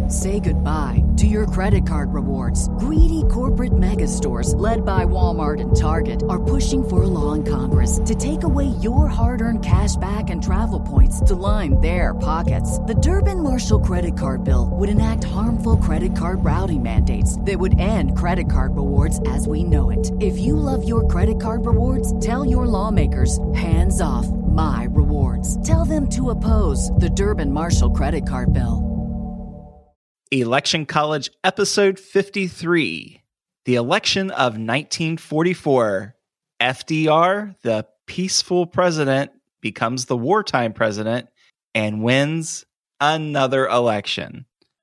Say goodbye to your credit card rewards. Greedy corporate mega stores, led by Walmart and Target, are pushing for a law in Congress to take away your hard-earned cash back and travel points to line their pockets. The Durbin-Marshall credit card bill would enact harmful credit card routing mandates that would end credit card rewards as we know it. If you love your credit card rewards, tell your lawmakers, hands off my rewards. Tell them to oppose the Durbin-Marshall credit card bill. Election College Episode 53, The Election of 1944. FDR, the peaceful president, becomes the wartime president and wins another election.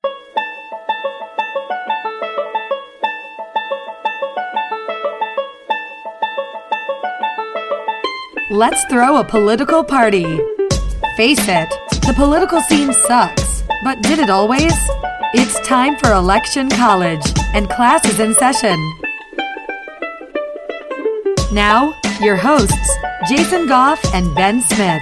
Let's throw a political party. Face it, the political scene sucks, but did it always? It's time for Election College, and class is in session. Now, your hosts, Jason Goff and Ben Smith.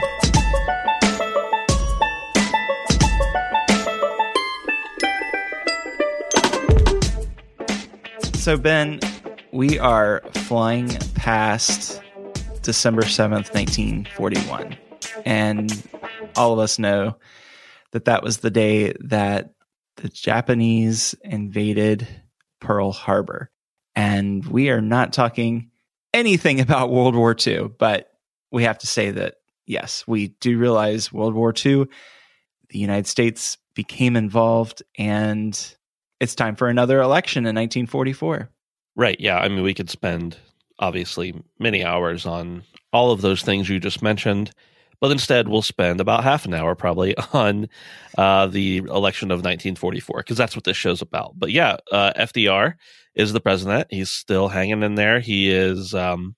So, Ben, we are flying past December 7th, 1941. And all of us know that that was the day that the Japanese invaded Pearl Harbor. And we are not talking anything about World War II, but we have to say that, yes, we do realize World War II, the United States became involved, and it's time for another election in 1944. Right, yeah. I mean, we could spend, obviously, many hours on all of those things you just mentioned, but instead we'll spend about half an hour probably on the election of 1944, because that's what this show's about. But yeah, FDR is the president. He's still hanging in there. He is,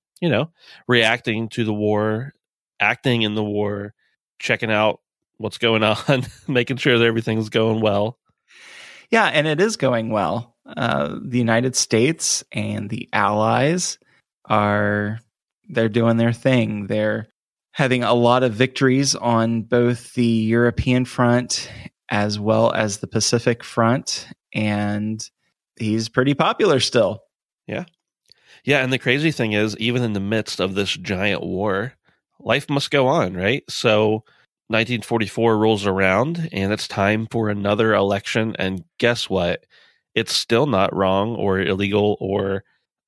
reacting to the war, acting in the war, checking out what's going on, making sure that everything's going well. Yeah, and it is going well. The United States and the Allies they're doing their thing. They're having a lot of victories on both the European front as well as the Pacific front, and he's pretty popular still. Yeah. Yeah, and the crazy thing is, even in the midst of this giant war, life must go on, right? So 1944 rolls around, and it's time for another election, and guess what? It's still not wrong or illegal or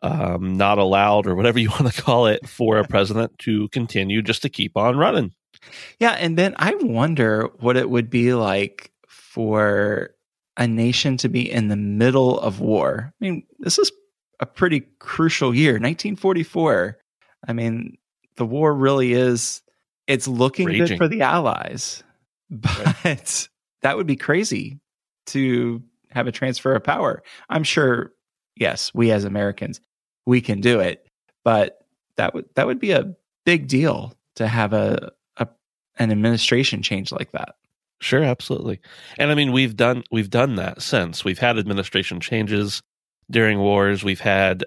not allowed or whatever you want to call it for a president to continue just to keep on running. Yeah, and then I wonder what it would be like for a nation to be in the middle of war. I mean, this is a pretty crucial year, 1944. I mean, the war really is, it's looking raging. Good for the Allies, but right. That would be crazy to have a transfer of power. I'm sure, yes, we as Americans, we can do it, but that would be a big deal to have an administration change like that. Sure, absolutely. And I mean, we've done that since. We've had administration changes during wars. We've had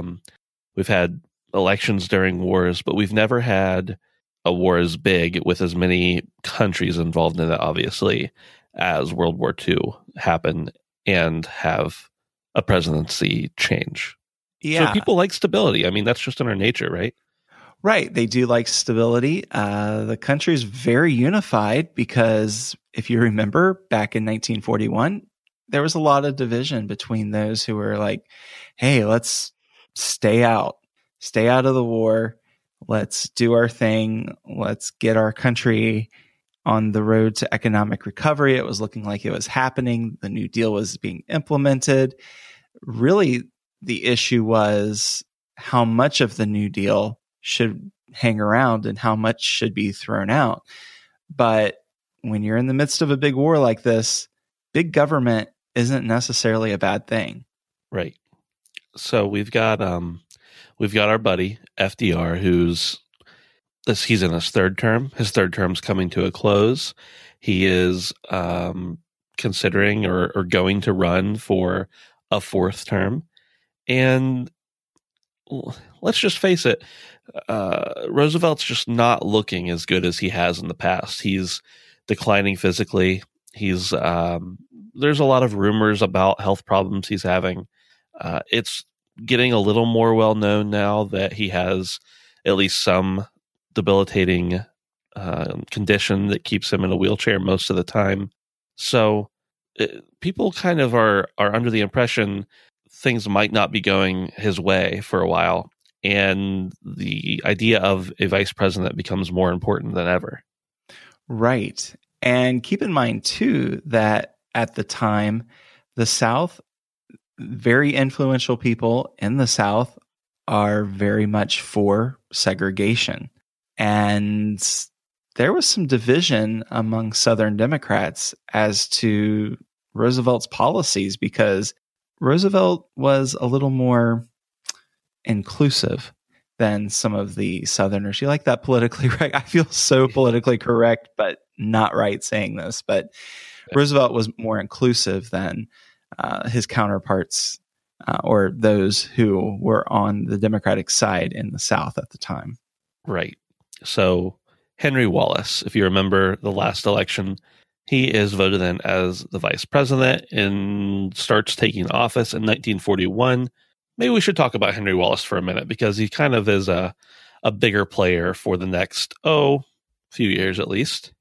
elections during wars, but we've never had a war as big with as many countries involved in it, obviously, as World War II happened and have a presidency change. Yeah. So people like stability. I mean, that's just in our nature, right? Right. They do like stability. The country's very unified because if you remember back in 1941, there was a lot of division between those who were like, hey, let's stay out of the war. Let's do our thing. Let's get our country on the road to economic recovery. It was looking like it was happening. The New Deal was being implemented. Really, the issue was how much of the New Deal should hang around and how much should be thrown out. But when you're in the midst of a big war like this, big government isn't necessarily a bad thing. Right. So we've got our buddy FDR, he's in his third term. His third term's coming to a close. He is considering or going to run for a fourth term. And let's just face it, Roosevelt's just not looking as good as he has in the past. He's declining physically. He's there's a lot of rumors about health problems he's having. It's getting a little more well known now that he has at least some debilitating condition that keeps him in a wheelchair most of the time. So people kind of are under the impression things might not be going his way for a while, and the idea of a vice president becomes more important than ever. Right. And keep in mind, too, that at the time, the South, very influential people in the South are very much for segregation. And there was some division among Southern Democrats as to Roosevelt's policies, because Roosevelt was a little more inclusive than some of the Southerners. You like that politically right? I feel so politically correct, but not right saying this. But Roosevelt was more inclusive than his counterparts or those who were on the Democratic side in the South at the time. Right. So Henry Wallace, if you remember the last election, he is voted in as the vice president and starts taking office in 1941. Maybe we should talk about Henry Wallace for a minute, because he kind of is a bigger player for the next, few years at least.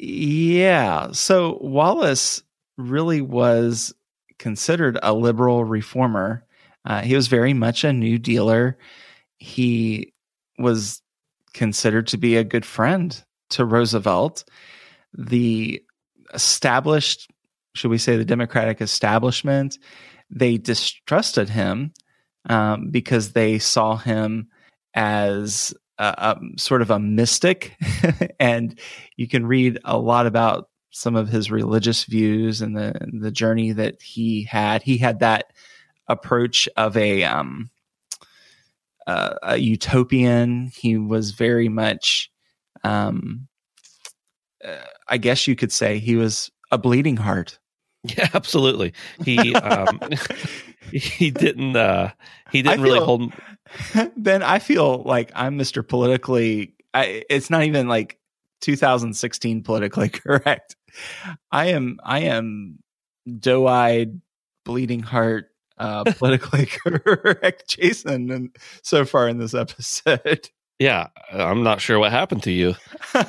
Yeah. So Wallace really was considered a liberal reformer. He was very much a New Dealer. He was considered to be a good friend to Roosevelt. The established, should we say the Democratic establishment, they distrusted him because they saw him as a sort of a mystic. And you can read a lot about some of his religious views and the journey that he had. He had that approach of a utopian. He was very much, I guess you could say, he was a bleeding heart. Yeah, absolutely. He he didn't really hold. Ben, I feel like I'm Mr. Politically. It's not even like 2016 politically correct. I am doe-eyed, bleeding heart, politically correct Jason, and so far in this episode. Yeah, I'm not sure what happened to you.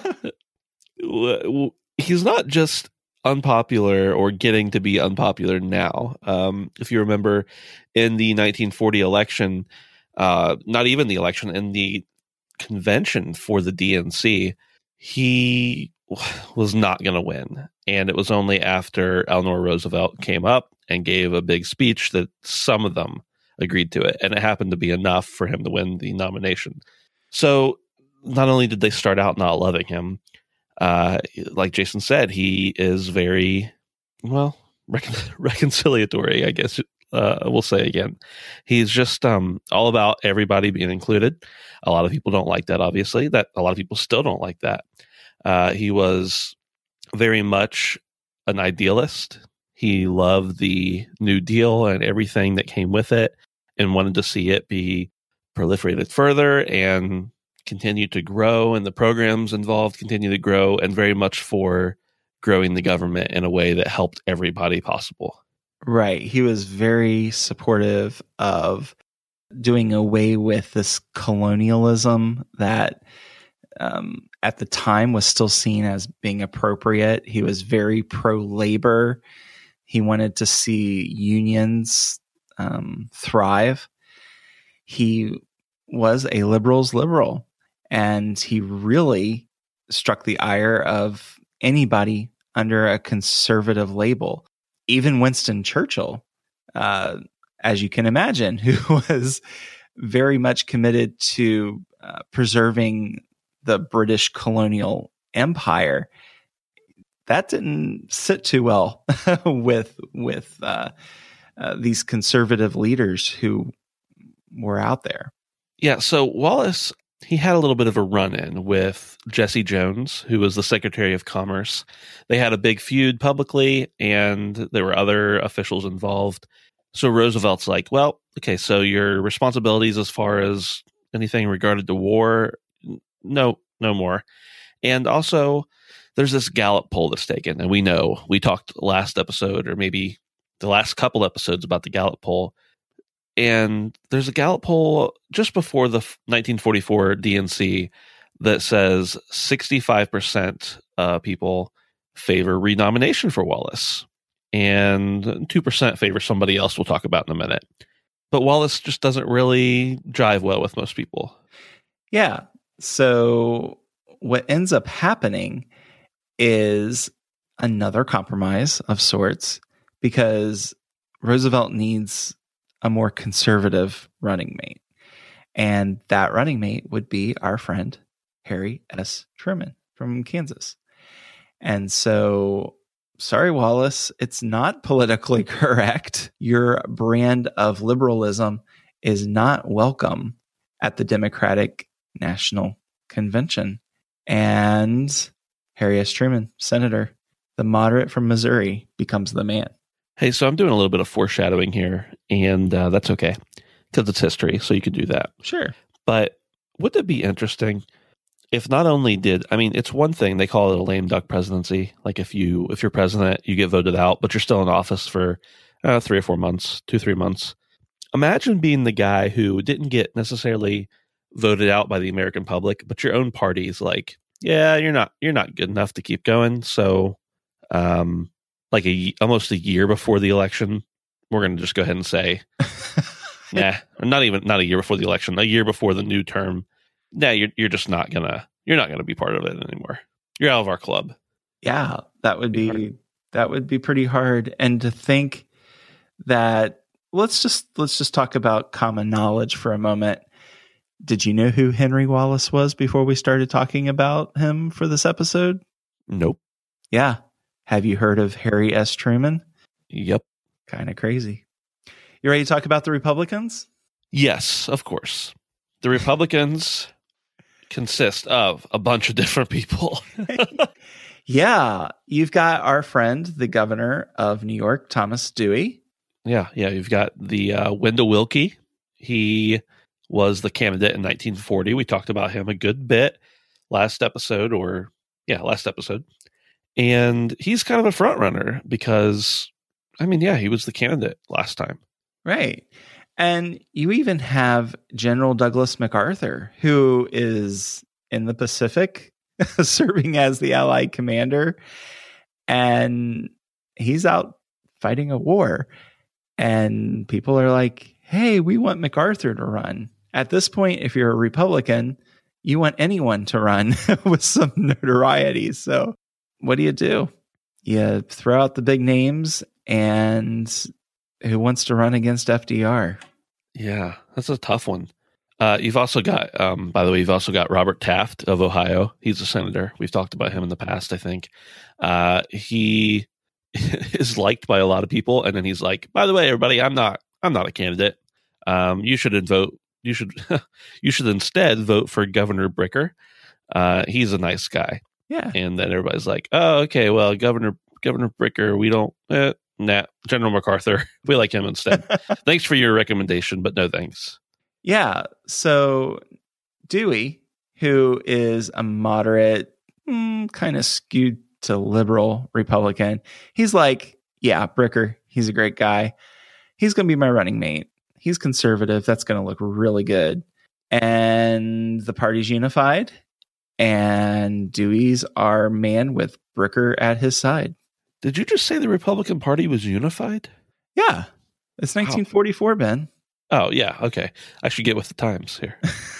He's not just unpopular or getting to be unpopular now. If you remember in the 1940 election, not even the election, in the convention for the DNC, he was not going to win. And it was only after Eleanor Roosevelt came up and gave a big speech that some of them agreed to it. And it happened to be enough for him to win the nomination. So not only did they start out not loving him, like Jason said, he is very, reconciliatory, I guess we'll say again. He's just all about everybody being included. A lot of people don't like that, obviously. That a lot of people still don't like that. He was very much an idealist. He loved the New Deal and everything that came with it, and wanted to see it be proliferated further and continue to grow, and the programs involved continue to grow, and very much for growing the government in a way that helped everybody possible. Right. He was very supportive of doing away with this colonialism that at the time was still seen as being appropriate. He was very pro-labor. He wanted to see unions thrive. He was a liberal's liberal, and he really struck the ire of anybody under a conservative label. Even Winston Churchill, as you can imagine, who was very much committed to preserving the British colonial empire, that didn't sit too well with these conservative leaders who were out there. Yeah, so Wallace, he had a little bit of a run-in with Jesse Jones, who was the Secretary of Commerce. They had a big feud publicly, and there were other officials involved. So Roosevelt's like, well, okay, so your responsibilities as far as anything regarded to war, no more. And also, there's this Gallup poll that's taken, and we talked last episode, or maybe the last couple episodes, about the Gallup poll. And there's a Gallup poll just before the 1944 DNC that says 65% people favor renomination for Wallace, and 2% favor somebody else we'll talk about in a minute. But Wallace just doesn't really jive well with most people. Yeah. So what ends up happening is another compromise of sorts, because Roosevelt needs a more conservative running mate. And that running mate would be our friend, Harry S. Truman from Kansas. And so, sorry, Wallace, it's not politically correct. Your brand of liberalism is not welcome at the Democratic National Convention. And Harry S. Truman, senator, the moderate from Missouri, becomes the man. Hey, so I'm doing a little bit of foreshadowing here, and that's okay, because it's history, so you could do that. Sure. But wouldn't it be interesting if not only it's one thing, they call it a lame duck presidency. Like if you're president, you get voted out, but you're still in office for 3 or 4 months, 2-3 months. Imagine being the guy who didn't get necessarily voted out by the American public, but your own party's like, yeah, you're not good enough to keep going. So, almost a year before the election, we're going to just go ahead and say, nah, not a year before the election, a year before the new term. Nah, you're just not gonna be part of it anymore. You're out of our club. Yeah, that would be pretty hard. And to think that let's just talk about common knowledge for a moment. Did you know who Henry Wallace was before we started talking about him for this episode? Nope. Yeah. Have you heard of Harry S. Truman? Yep. Kind of crazy. You ready to talk about the Republicans? Yes, of course. The Republicans consist of a bunch of different people. Yeah. You've got our friend, the governor of New York, Thomas Dewey. Yeah. You've got the Wendell Willkie. He was the candidate in 1940. We talked about him a good bit last episode. And he's kind of a front runner because, he was the candidate last time. Right. And you even have General Douglas MacArthur, who is in the Pacific serving as the Allied commander. And he's out fighting a war. And people are like, hey, we want MacArthur to run. At this point, if you're a Republican, you want anyone to run with some notoriety. So what do? You throw out the big names, and who wants to run against FDR? Yeah, that's a tough one. You've also got, by the way, Robert Taft of Ohio. He's a senator. We've talked about him in the past, I think. He is liked by a lot of people, and then he's like, by the way, everybody, I'm not a candidate. You should vote. You should instead vote for Governor Bricker. He's a nice guy. Yeah. And then everybody's like, oh, okay, well, Governor Bricker, we don't, General MacArthur, we like him instead. Thanks for your recommendation, but no thanks. Yeah. So Dewey, who is a moderate, kind of skewed to liberal Republican, he's like, yeah, Bricker, he's a great guy. He's going to be my running mate. He's conservative. That's going to look really good. And the party's unified. And Dewey's our man with Bricker at his side. Did you just say the Republican Party was unified? Yeah. It's 1944, Ben. Oh, yeah. Okay. I should get with the times here.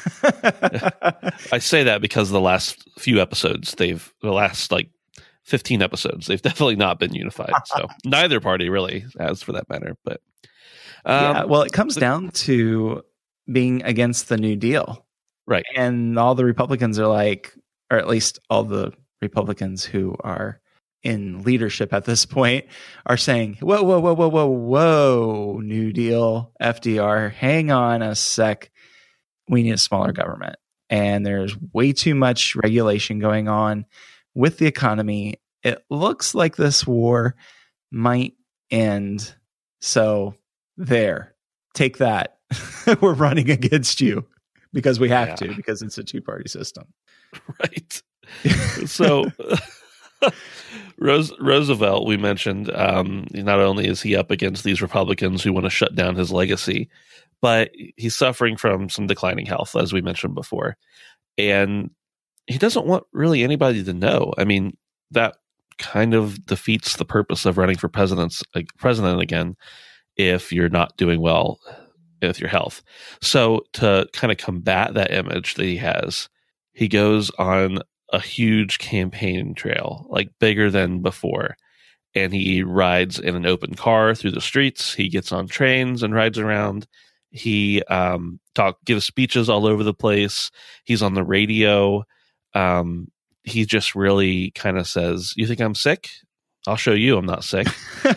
I say that because the last few episodes, the last 15 episodes, they've definitely not been unified. So neither party really has, for that matter. But yeah, well, it comes down to being against the New Deal. Right. And all the Republicans are like, or at least all the Republicans who are in leadership at this point are saying, whoa, New Deal, FDR, hang on a sec. We need a smaller government. And there's way too much regulation going on with the economy. It looks like this war might end. So there, take that. We're running against you because we have to, because it's a two-party system. Right. So Roosevelt, we mentioned, not only is he up against these Republicans who want to shut down his legacy, but he's suffering from some declining health, as we mentioned before. And he doesn't want really anybody to know. I mean, that kind of defeats the purpose of running for president again if you're not doing well with your health. So to kind of combat that image that he has, he goes on a huge campaign trail, like bigger than before. And he rides in an open car through the streets. He gets on trains and rides around. He gives speeches all over the place. He's on the radio. He just really kind of says, "You think I'm sick? I'll show you I'm not sick."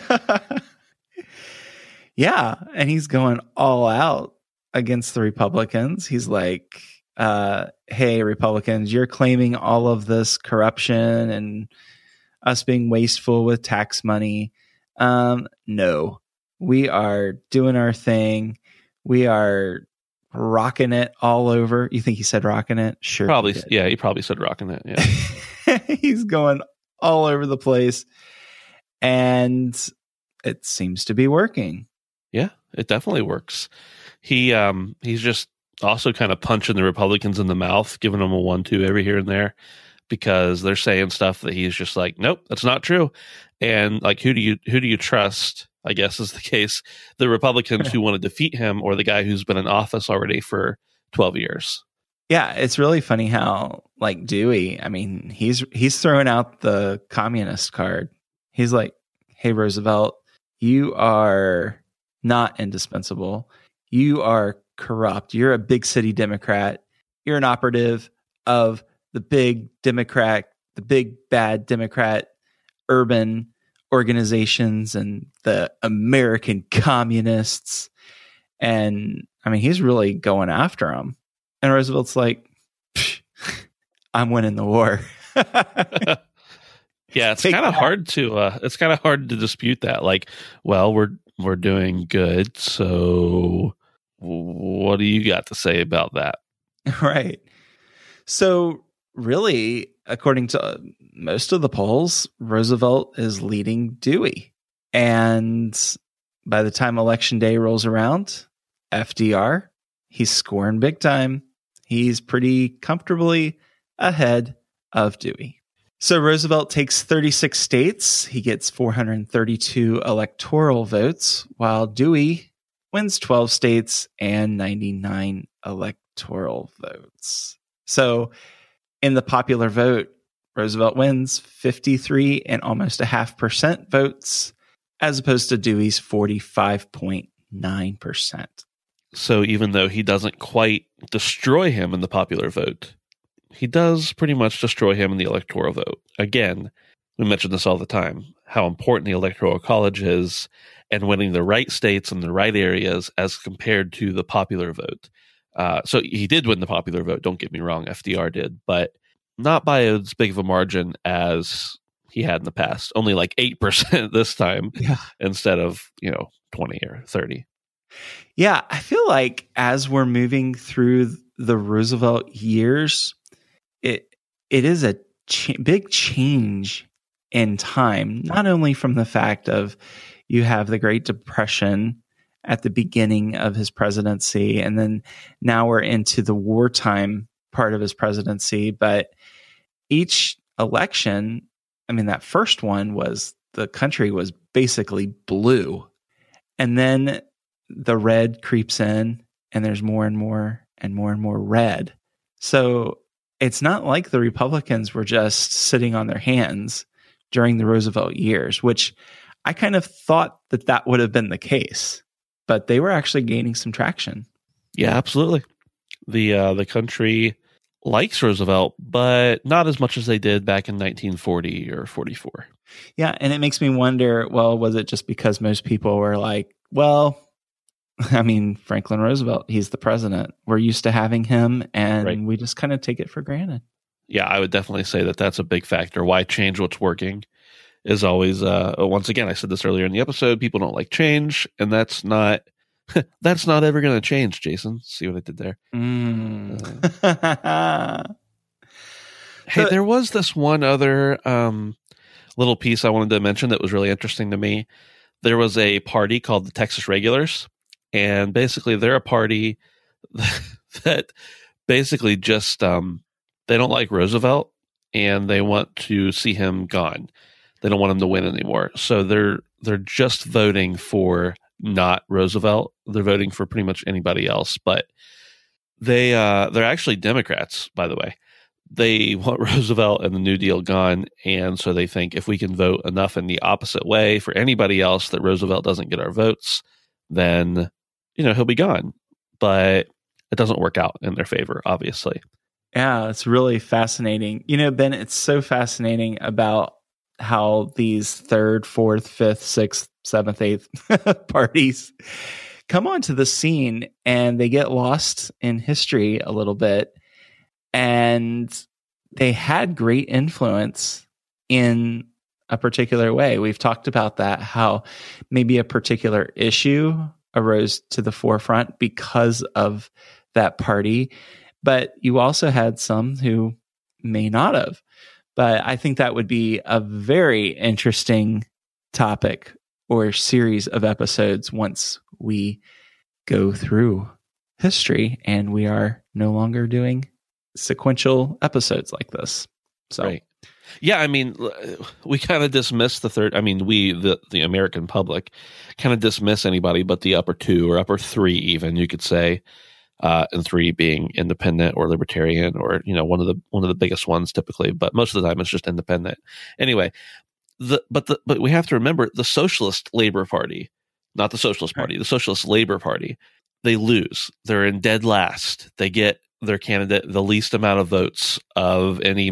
Yeah, and he's going all out against the Republicans. He's like, hey, Republicans, you're claiming all of this corruption and us being wasteful with tax money. No, we are doing our thing. We are rocking it all over. You think he said rocking it? Sure. Probably. Yeah, he probably said rocking it. Yeah. He's going all over the place. And it seems to be working. Yeah, it definitely works. He's just also kind of punching the Republicans in the mouth, giving them a 1-2 every here and there, because they're saying stuff that he's just like, nope, that's not true. And like, who do you trust? I guess is the case. The Republicans who want to defeat him, or the guy who's been in office already for 12 years. Yeah, it's really funny how like Dewey, I mean, he's throwing out the communist card. He's like, hey, Roosevelt, you are not indispensable. You are corrupt. You're a big city Democrat. You're an operative of the big Democrat, the big bad Democrat urban organizations and the American communists. And I mean, he's really going after them. And Roosevelt's like, I'm winning the war. Yeah, it's kind of hard to dispute that. Like, well, we're doing good, so what do you got to say about that? Right. So really, according to most of the polls, Roosevelt is leading Dewey. And by the time election day rolls around, FDR, he's scoring big time. He's pretty comfortably ahead of Dewey. So Roosevelt takes 36 states. He gets 432 electoral votes, while Dewey wins 12 states and 99 electoral votes. So in the popular vote, Roosevelt wins 53 and almost 0.5% votes, as opposed to Dewey's 45.9%. So even though he doesn't quite destroy him in the popular vote, he does pretty much destroy him in the electoral vote. Again, we mention this all the time, how important the Electoral College is, and winning the right states in the right areas as compared to the popular vote. So he did win the popular vote, don't get me wrong, FDR did, but not by as big of a margin as he had in the past. Only like 8% this time, instead of 20 or 30. Yeah, I feel like as we're moving through the Roosevelt years, it is a big change in time, not only from the fact of you have the Great Depression at the beginning of his presidency, and then now we're into the wartime part of his presidency, but each election, I mean, that first one was the country was basically blue, and then the red creeps in, and there's more and more and more and more red. So it's not like the Republicans were just sitting on their hands during the Roosevelt years, which I kind of thought that would have been the case, but they were actually gaining some traction. Yeah, absolutely. The country likes Roosevelt, but not as much as they did back in 1940 or 44. Yeah, and it makes me wonder, well, was it just because most people were like, well, I mean, Franklin Roosevelt, he's the president. We're used to having him, and we just kind of take it for granted. Yeah, I would definitely say that that's a big factor. Why change what's working is always, once again, I said this earlier in the episode, people don't like change, and that's not ever going to change, Jason. See what I did there? Hey, there was this one other little piece I wanted to mention that was really interesting to me. There was a party called the Texas Regulars, and basically they're a party that basically just they don't like Roosevelt and they want to see him gone. They don't want him to win anymore. So they're just voting for not Roosevelt. They're voting for pretty much anybody else, but they're actually Democrats, by the way. They want Roosevelt and the New Deal gone, and so they think if we can vote enough in the opposite way for anybody else that Roosevelt doesn't get our votes, then he'll be gone. But it doesn't work out in their favor, obviously. Yeah, it's really fascinating. Ben, it's so fascinating about how these third, fourth, fifth, sixth, seventh, eighth parties come onto the scene and they get lost in history a little bit. And they had great influence in a particular way. We've talked about that, how maybe a particular issue arose to the forefront because of that party. But you also had some who may not have. But I think that would be a very interesting topic or series of episodes once we go through history and we are no longer doing sequential episodes like this. So, right. Yeah, I mean, we kind of dismiss the third. I mean, the American public, kind of dismiss anybody but the upper two or upper three, even you could say, and three being independent or libertarian or one of the biggest ones typically. But most of the time, it's just independent. Anyway, but we have to remember the Socialist Labor Party, not the Socialist Party, the Socialist Labor Party. They lose. They're in dead last. They get their candidate the least amount of votes of any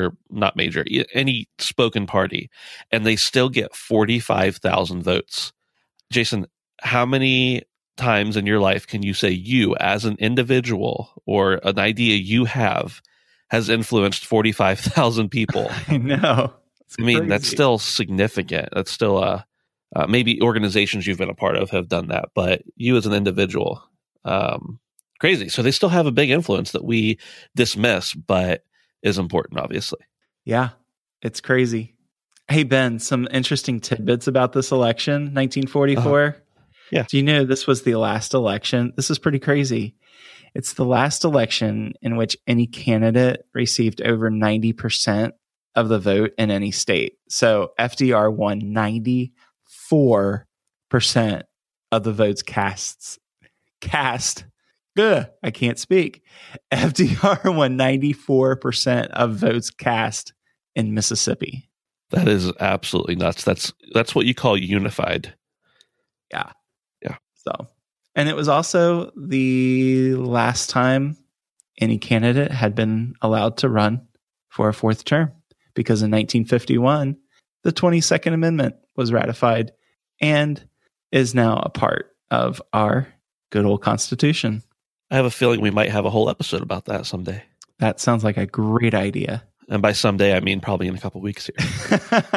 any spoken party, and they still get 45,000 votes. Jason, how many times in your life can you say you as an individual or an idea you have has influenced 45,000 people? I know. I mean, that's still significant. That's still maybe organizations you've been a part of have done that, but you as an individual, crazy. So they still have a big influence that we dismiss, but is important, obviously. Yeah, it's crazy. Hey, Ben, some interesting tidbits about this election, 1944. Yeah. Do you know this was the last election? This is pretty crazy. It's the last election in which any candidate received over 90% of the vote in any state. So FDR won 94% of the votes cast. Ugh, I can't speak. FDR won 94% of votes cast in Mississippi. That is absolutely nuts. That's what you call unified. Yeah. Yeah. So, and it was also the last time any candidate had been allowed to run for a fourth term, because in 1951, the 22nd Amendment was ratified and is now a part of our good old Constitution. I have a feeling we might have a whole episode about that someday. That sounds like a great idea. And by someday, I mean probably in a couple weeks here.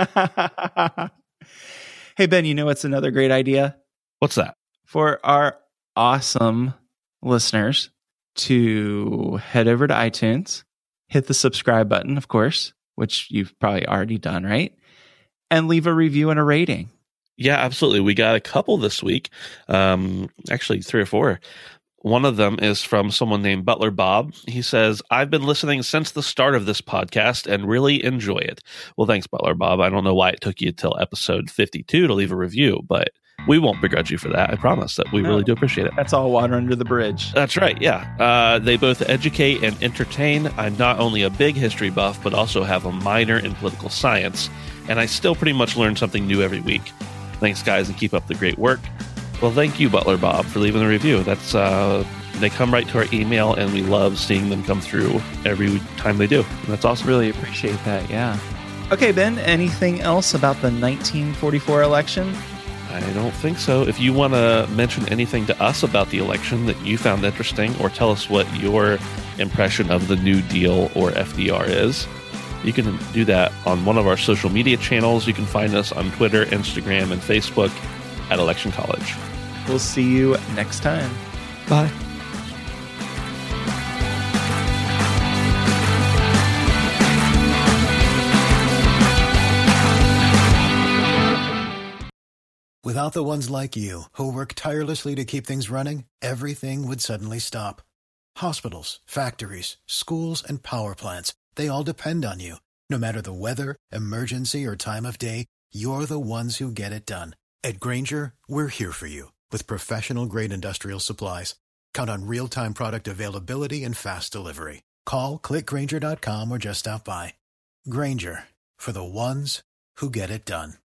Hey, Ben, you know what's another great idea? What's that? For our awesome listeners to head over to iTunes, hit the subscribe button, of course, which you've probably already done, right? And leave a review and a rating. Yeah, absolutely. We got a couple this week. Actually, 3 or 4. One of them is from someone named Butler Bob. He says, I've been listening since the start of this podcast and really enjoy it. Well, thanks, Butler Bob. I don't know why it took you till episode 52 to leave a review, but we won't begrudge you for that. I promise that we really do appreciate it. That's all water under the bridge. That's right, yeah. They both educate and entertain. I'm not only a big history buff, but also have a minor in political science, and I still pretty much learn something new every week. Thanks, guys, and keep up the great work. Well, thank you, Butler Bob, for leaving the review. That's they come right to our email, and we love seeing them come through every time they do. And that's awesome. Really appreciate that, yeah. Okay, Ben, anything else about the 1944 election? I don't think so. If you want to mention anything to us about the election that you found interesting, or tell us what your impression of the New Deal or FDR is, you can do that on one of our social media channels. You can find us on Twitter, Instagram, and Facebook at Election College. We'll see you next time. Bye. Without the ones like you, who work tirelessly to keep things running, everything would suddenly stop. Hospitals, factories, schools, and power plants, they all depend on you. No matter the weather, emergency, or time of day, you're the ones who get it done. At Grainger, we're here for you with professional-grade industrial supplies. Count on real-time product availability and fast delivery. Call, click Grainger.com, or just stop by. Grainger, for the ones who get it done.